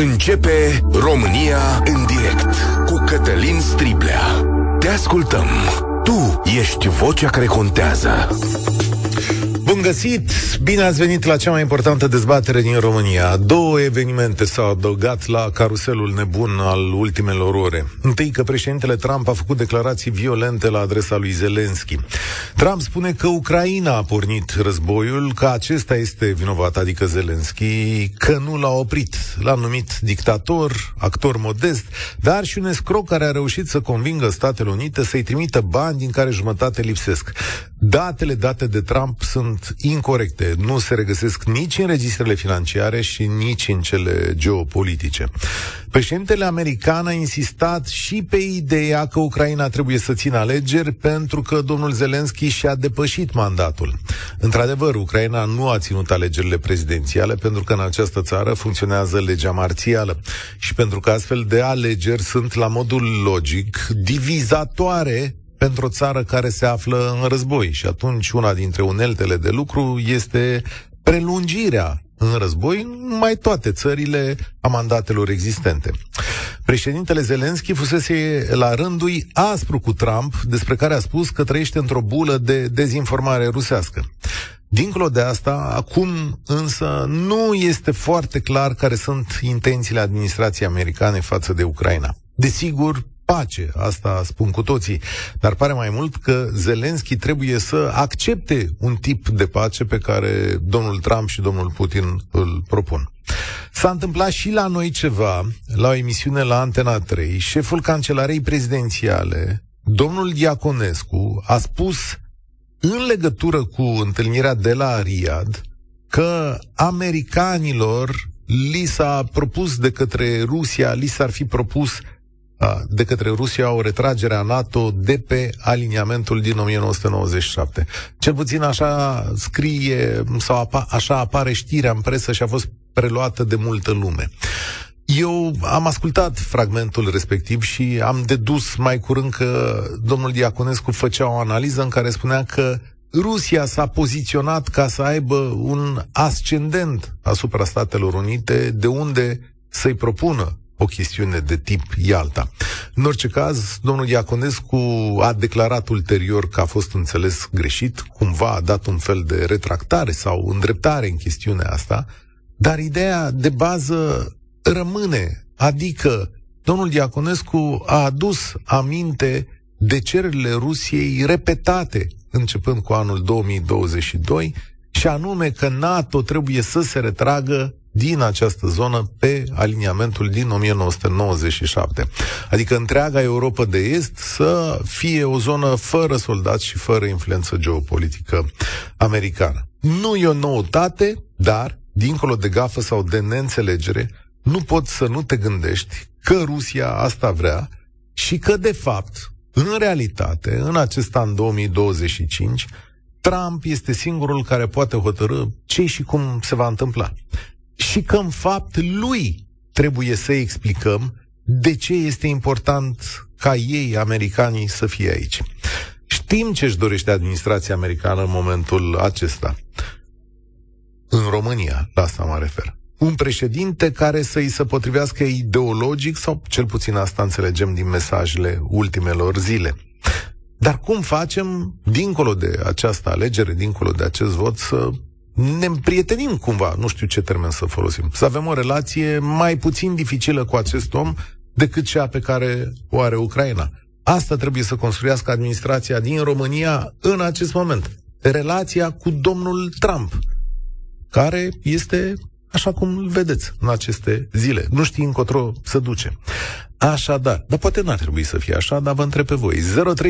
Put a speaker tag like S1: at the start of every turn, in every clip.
S1: Începe România în direct cu Cătălin Striblea. Te ascultăm. Tu ești vocea care contează.
S2: Bun găsit! Bine ați venit la cea mai importantă dezbatere din România. 2 evenimente s-au adăugat la caruselul nebun al ultimelor ore. Întâi că președintele Trump a făcut declarații violente la adresa lui Zelensky. Trump spune că Ucraina a pornit războiul, că acesta este vinovat, adică Zelensky, că nu l-a oprit. L-a numit dictator, actor modest, dar și un escroc care a reușit să convingă Statele Unite să-i trimită bani din care jumătate lipsesc. Datele date de Trump sunt incorecte, nu se regăsesc nici în registrele financiare și nici în cele geopolitice. Președintele american a insistat și pe ideea că Ucraina trebuie să țină alegeri pentru că domnul Zelensky și-a depășit mandatul. Într-adevăr, Ucraina nu a ținut alegerile prezidențiale pentru că în această țară funcționează legea marțială și pentru că astfel de alegeri sunt la modul logic divizatoare pentru o țară care se află în război. Și atunci una dintre uneltele de lucru este prelungirea în război mai toate țările a mandatelor existente. Președintele Zelensky fusese la rândul aspru cu Trump, despre care a spus că trăiește într-o bulă de dezinformare rusească. Dincolo de asta, acum însă nu este foarte clar care sunt intențiile administrației americane față de Ucraina. Desigur, pace, asta spun cu toții, dar pare mai mult că Zelensky trebuie să accepte un tip de pace pe care domnul Trump și domnul Putin îl propun. S-a întâmplat și la noi ceva, la o emisiune la Antena 3, șeful Cancelarei Prezidențiale, domnul Diaconescu, a spus în legătură cu întâlnirea de la Riyadh că americanilor li s-a propus de către Rusia, li s-ar fi propus de către Rusia o retragere a NATO de pe aliniamentul din 1997. Cel puțin așa scrie sau așa apare știrea în presă și a fost preluată de multă lume. Eu am ascultat fragmentul respectiv și am dedus mai curând că domnul Diaconescu făcea o analiză în care spunea că Rusia s-a poziționat ca să aibă un ascendent asupra Statelor Unite, de unde să-i propună o chestiune de tip Ialta. În orice caz, domnul Diaconescu a declarat ulterior că a fost înțeles greșit, cumva a dat un fel de retractare sau îndreptare în chestiunea asta, dar ideea de bază rămâne, adică domnul Diaconescu a adus aminte de cererile Rusiei repetate începând cu anul 2022 și anume că NATO trebuie să se retragă din această zonă pe aliniamentul din 1997. Adică întreaga Europa de Est să fie o zonă fără soldați și fără influență geopolitică americană. Nu e o noutate, dar, dincolo de gafă sau de neînțelegere, nu poți să nu te gândești că Rusia asta vrea și că, de fapt, în realitate, în acest an 2025, Trump este singurul care poate hotărî ce și cum se va întâmpla. Și că, în fapt, lui trebuie să explicăm de ce este important ca ei, americanii, să fie aici. Știm ce își dorește administrația americană în momentul acesta. În România, la asta mă refer. Un președinte care să-i se potrivească ideologic, sau cel puțin asta înțelegem din mesajele ultimelor zile. Dar cum facem, dincolo de această alegere, dincolo de acest vot, să ne împrietenim cumva, nu știu ce termen să folosim, să avem o relație mai puțin dificilă cu acest om decât cea pe care o are Ucraina. Asta trebuie să construiască administrația din România în acest moment. Relația cu domnul Trump, care este așa cum îl vedeți în aceste zile. Nu știi încotro să duce. Așadar, dar poate n-ar trebui să fie așa, dar vă întreb pe voi.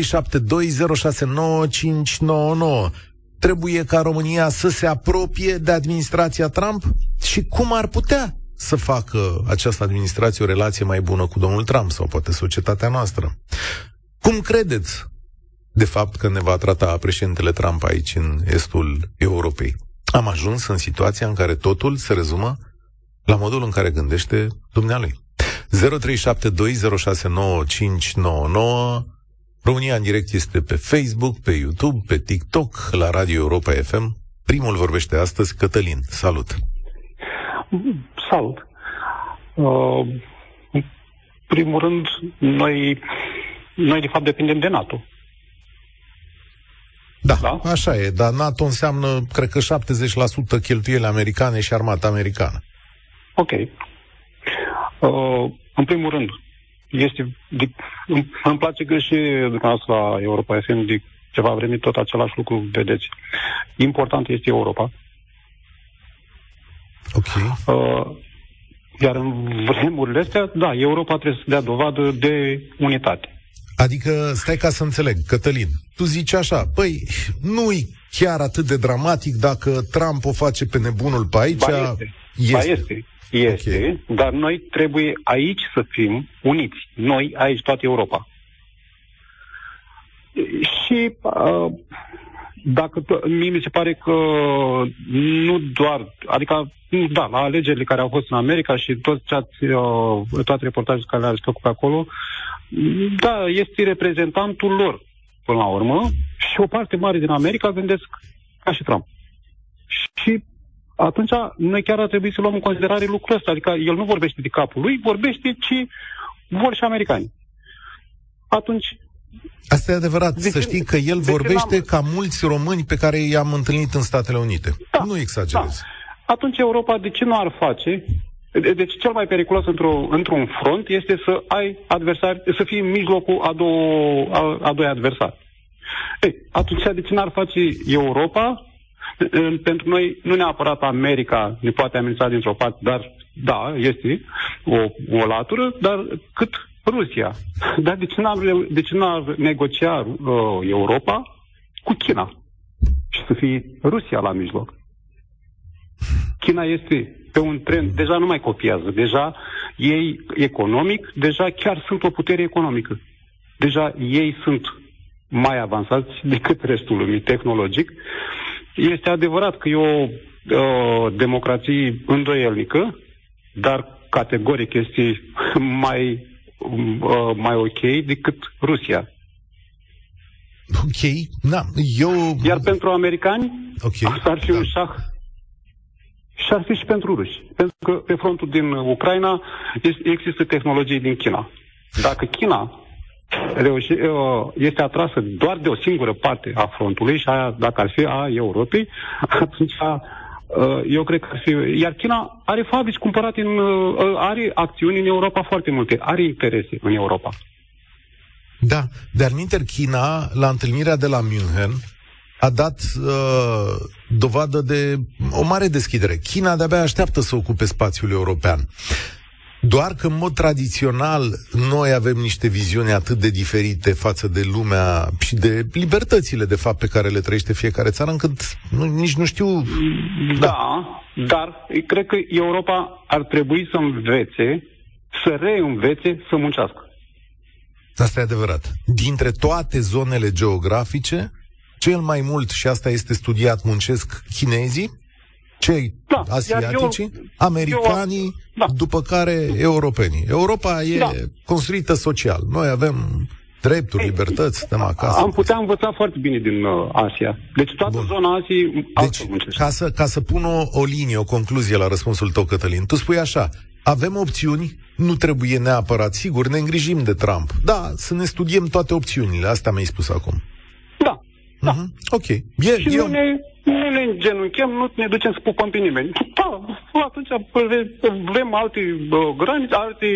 S2: 0372069599. Trebuie ca România să se apropie de administrația Trump? Și cum ar putea să facă această administrație o relație mai bună cu domnul Trump sau poate societatea noastră? Cum credeți, de fapt, că ne va trata președintele Trump aici în estul Europei? Am ajuns în situația în care totul se rezumă la modul în care gândește dumnealui. 0372069599. România în direct este pe Facebook, pe YouTube, pe TikTok, la Radio Europa FM. Primul vorbește astăzi Cătălin. Salut!
S3: Salut! În primul rând, noi de fapt depindem de NATO.
S2: Da, așa e, dar NATO înseamnă, cred că 70% cheltuieli americane și armata americană.
S3: Ok. În primul rând, îmi place că și dumneavoastră la Europa FM de ceva vreme tot același lucru vedeți. Important este Europa.
S2: Ok.
S3: Iar în vremurile astea, da, Europa trebuie să dea dovadă de unitate.
S2: Adică, stai ca să înțeleg, Cătălin, tu zici așa, păi, nu-i chiar atât de dramatic dacă Trump o face pe nebunul pe aici?
S3: Este, okay. Dar noi trebuie aici să fim uniți. Noi, aici, toată Europa. Și mie mi se pare că nu doar, adică, da, la alegerile care au fost în America și toate reportajele care le-ați făcut pe acolo, da, este reprezentantul lor, până la urmă, și o parte mare din America gândesc ca și Trump. Și atunci noi chiar ar trebui să luăm în considerare lucrul ăsta, adică el nu vorbește de capul lui, vorbește ce vor și americani. Atunci...
S2: Asta e adevărat, să știi că el vorbește ca mulți români pe care i-am întâlnit în Statele Unite. Da, nu exagerez. Da.
S3: Atunci Europa de ce nu ar face? Deci cel mai periculos într-un front este să ai adversari, să fii în mijlocul a doi adversari. Atunci de ce n-ar face Europa? Pentru noi, nu neapărat America ne poate amenința dintr-o parte, dar da, este o latură, dar cât Rusia. Dar de ce n-ar negocia Europa cu China? Și să fie Rusia la mijloc. China este pe un trend, deja nu mai copiază, deja ei economic, deja chiar sunt o putere economică. Deja ei sunt mai avansați decât restul lumii tehnologic. Este adevărat că e o democrație îndoielnică, dar categoric este mai ok decât Rusia.
S2: Ok, da,
S3: Iar pentru americani, asta ar fi un șah. Și ar fi și pentru ruși. Pentru că pe frontul din Ucraina există tehnologii din China. Dacă China este atrasă doar de o singură parte a frontului și aia, dacă ar fi a Europei, atunci eu cred că ar fi... Iar China are fabrici cumpărate are acțiuni în Europa foarte multe, are interese în Europa.
S2: Da, dar minter China, la întâlnirea de la München, a dat dovadă de o mare deschidere. China de-abia așteaptă să ocupe spațiul european. Doar că, în mod tradițional, noi avem niște viziuni atât de diferite față de lumea și de libertățile, de fapt, pe care le trăiește fiecare țară, încât nici nu știu...
S3: Da, dar cred că Europa ar trebui să învețe, să reînvețe, să muncească.
S2: Asta e adevărat. Dintre toate zonele geografice, cel mai mult, și asta este studiat, muncesc chinezii, cei asiatici, americanii, după care europenii. Europa e construită social. Noi avem drepturi, libertăți, stăm acasă.
S3: Am putea învăța foarte bine din Asia. Deci toată zona Asiei muncește.
S2: Ca să pun o linie, o concluzie la răspunsul tău, Cătălin, tu spui așa: avem opțiuni, nu trebuie neapărat, sigur, ne îngrijim de Trump. Da, să ne studiem toate opțiunile, asta mi-ai spus acum.
S3: Da.
S2: Ok.
S3: Nu ne îngenunchem, nu ne ducem să pupăm pe nimeni. Da, atunci vrem alte granițe,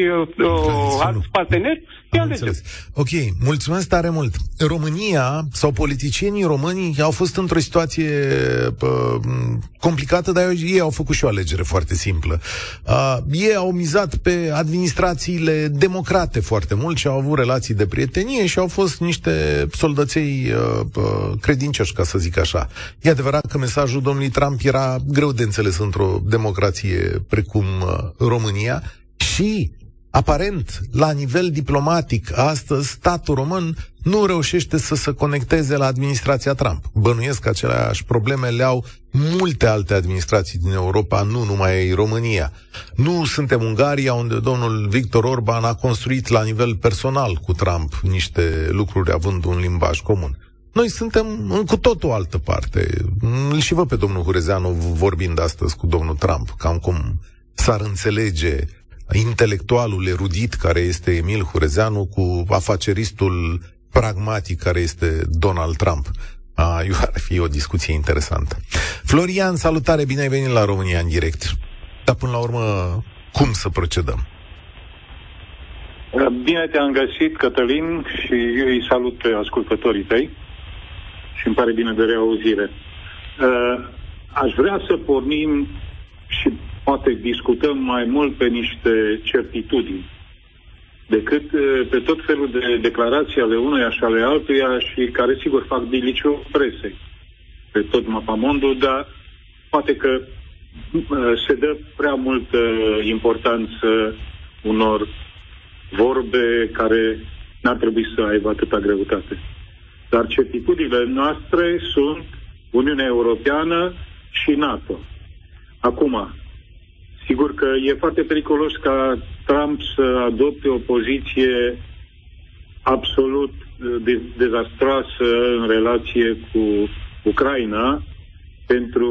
S3: alți parteneri.
S2: Ok, mulțumesc tare mult. România sau politicienii români au fost într-o situație complicată, dar ei au făcut și o alegere foarte simplă. Ei au mizat pe administrațiile democrate foarte mult și au avut relații de prietenie și au fost niște soldăței credincioși, ca să zic așa. E adevărat că mesajul domnului Trump era greu de înțeles într-o democrație precum România și, aparent, la nivel diplomatic, astăzi, statul român nu reușește să se conecteze la administrația Trump. Bănuiesc că aceleași probleme le au multe alte administrații din Europa, nu numai România. Nu suntem Ungaria, unde domnul Victor Orban a construit la nivel personal cu Trump niște lucruri având un limbaj comun. Noi suntem în cu tot o altă parte. Îl și văd pe domnul Hurezeanu vorbind astăzi cu domnul Trump, cam cum s-ar înțelege intelectualul erudit care este Emil Hurezeanu cu afaceristul pragmatic care este Donald Trump. Ar fi o discuție interesantă. Florian, salutare, bine ai venit la România în direct. Dar până la urmă, cum să procedăm?
S4: Bine te-am găsit, Cătălin, și eu îi salut pe ascultătorii tăi și îmi pare bine de reauzire. Aș vrea să pornim și poate discutăm mai mult pe niște certitudini decât pe tot felul de declarații ale unuia și ale altuia și care sigur fac diliciu presei pe tot mapamondul, dar poate că se dă prea multă importanță unor vorbe care n-ar trebui să aibă atâta greutate. Dar certitudinile noastre sunt Uniunea Europeană și NATO. Acum, sigur că e foarte periculos ca Trump să adopte o poziție absolut dezastroasă în relație cu Ucraina pentru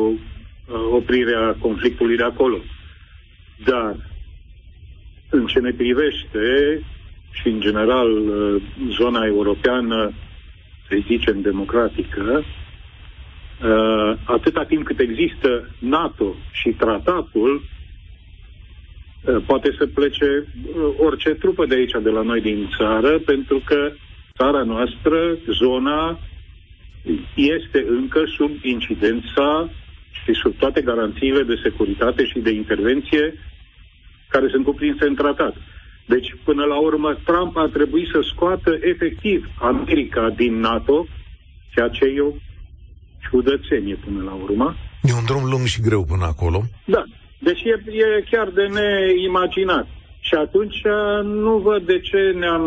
S4: oprirea conflictului de acolo. Dar, în ce ne privește și, în general, zona europeană, să zicem, democratică, atâta timp cât există NATO și tratatul, poate să plece orice trupă de aici, de la noi din țară, pentru că țara noastră, zona, este încă sub incidența și sub toate garanțiile de securitate și de intervenție care sunt cuprinse în tratat. Deci, până la urmă, Trump ar trebui să scoată efectiv America din NATO, ceea ce e o ciudățenie până la urmă.
S2: E un drum lung și greu până acolo.
S4: Da. Deci e chiar de neimaginat. Și atunci nu văd de ce ne-am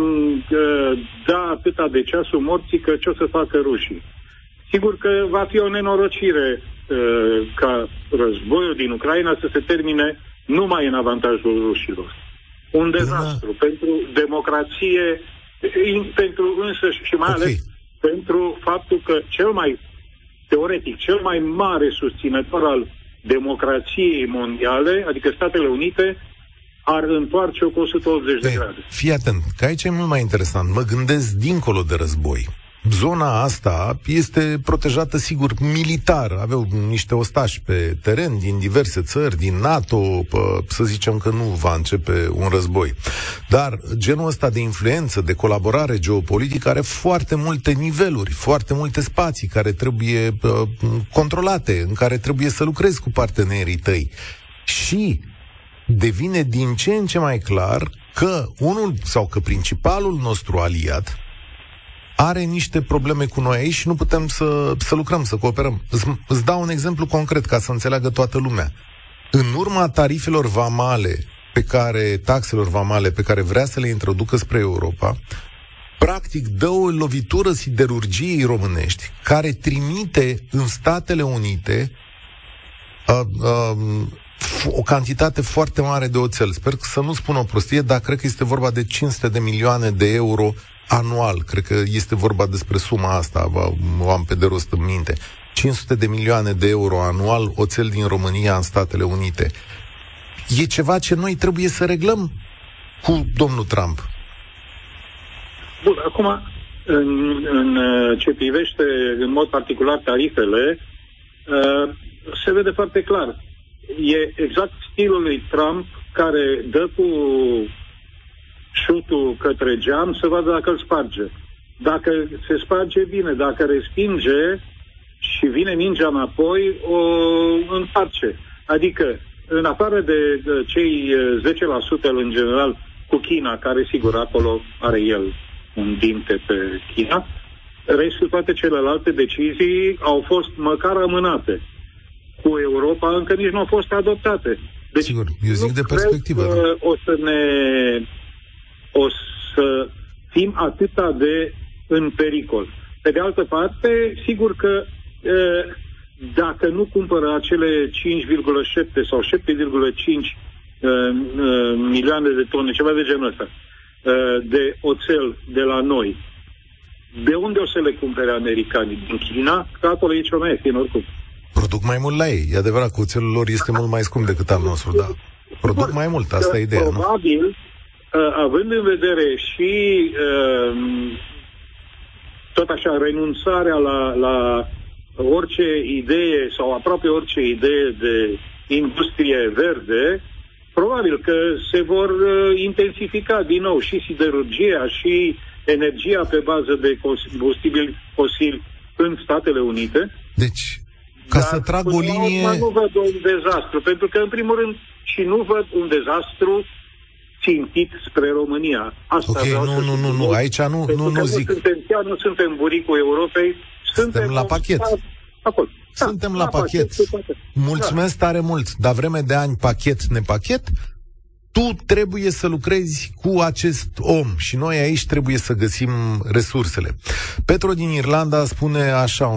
S4: da atâta de ceasul morții, că ce o să facă rușii. Sigur că va fi o nenorocire ca războiul din Ucraina să se termine numai în avantajul rușilor. Un dezastru pentru democrație, pentru însăși și mai ales pentru faptul că cel mai teoretic, cel mai mare susținător al democrației mondiale, adică Statele Unite, ar întoarce-o cu 180 de grade.
S2: Fii atent, că aici e mult mai interesant. Mă gândesc dincolo de război. Zona asta este protejată, sigur, militar. Aveau niște ostași pe teren din diverse țări, din NATO, să zicem că nu va începe un război. Dar genul ăsta de influență, de colaborare geopolitică are foarte multe niveluri, foarte multe spații care trebuie controlate, în care trebuie să lucrezi cu partenerii tăi. Și devine din ce în ce mai clar că unul sau că principalul nostru aliat are niște probleme cu noi aici și nu putem să lucrăm, să cooperăm. Îți dau un exemplu concret ca să înțeleagă toată lumea. În urma tarifelor vamale taxelor vamale pe care vrea să le introducă spre Europa, practic dă o lovitură siderurgiei românești care trimite în Statele Unite o cantitate foarte mare de oțel. Sper să nu spun o prostie, dar cred că este vorba de 500 de milioane de euro anual. Cred că este vorba despre suma asta, o am pe de rost în minte. 500 de milioane de euro anual oțel din România în Statele Unite. E ceva ce noi trebuie să reglăm cu domnul Trump.
S4: Bun, acum, în ce privește în mod particular tarifele, se vede foarte clar. E exact stilul lui Trump care dă cu șutul către geam să vadă dacă îl sparge. Dacă se sparge, bine. Dacă respinge și vine mingea înapoi, o împarce. Adică, în afară de cei 10% în general cu China, care sigur acolo are el un dinte pe China, restul, toate celelalte decizii au fost măcar amânate. Cu Europa încă nici nu au fost adoptate. Deci,
S2: sigur, eu zic de perspectivă.
S4: O să fim atâta de în pericol. Pe de altă parte, sigur că dacă nu cumpără acele 5,7 sau 7,5 milioane de tone, ceva de genul ăsta, de oțel de la noi, de unde o să le cumpere americanii? Din China? Că acolo e cel mai ieftin oricum.
S2: Produc mai mult la ei. E adevărat că oțelul lor este mult mai scump decât al nostru, da. produc mai mult, asta e ideea,
S4: probabil, având în vedere și tot așa renunțarea la orice idee sau aproape orice idee de industrie verde, probabil că se vor intensifica din nou și siderurgia și energia pe bază de combustibili fosili în Statele Unite.
S2: Deci, ca să trag o linie...
S4: Nu văd un dezastru, pentru că, în primul rând, și nu văd un dezastru țintit spre România. Asta
S2: nu, aici nu zic.
S4: Nu suntem buricul Europei,
S2: suntem la pachet.
S4: Acolo.
S2: Suntem la pachet. Mulțumesc tare mult, dar vreme de ani pachet, nepachet, tu trebuie să lucrezi cu acest om și noi aici trebuie să găsim resursele. Petro din Irlanda spune așa: